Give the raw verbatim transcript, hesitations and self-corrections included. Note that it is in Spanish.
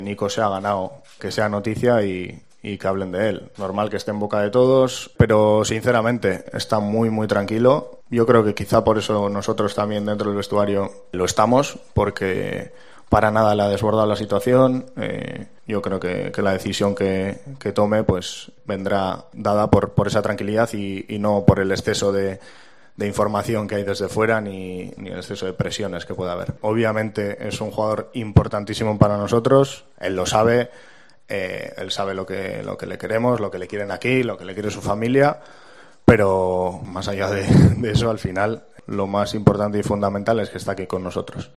Nico se ha ganado que sea noticia y, y que hablen de él. Normal que esté en boca de todos, pero sinceramente está muy muy tranquilo. Yo creo que quizá por eso nosotros también dentro del vestuario lo estamos, porque para nada le ha desbordado la situación. Eh, yo creo que, que la decisión que, que tome pues vendrá dada por, por esa tranquilidad y, y no por el exceso de, de información que hay desde fuera ni, ni el exceso de presiones que pueda haber. Obviamente es un jugador importantísimo para nosotros, él lo sabe. Eh, él sabe lo que, lo que le queremos, lo que le quieren aquí, lo que le quiere su familia, pero más allá de, de eso, al final, lo más importante y fundamental es que está aquí con nosotros.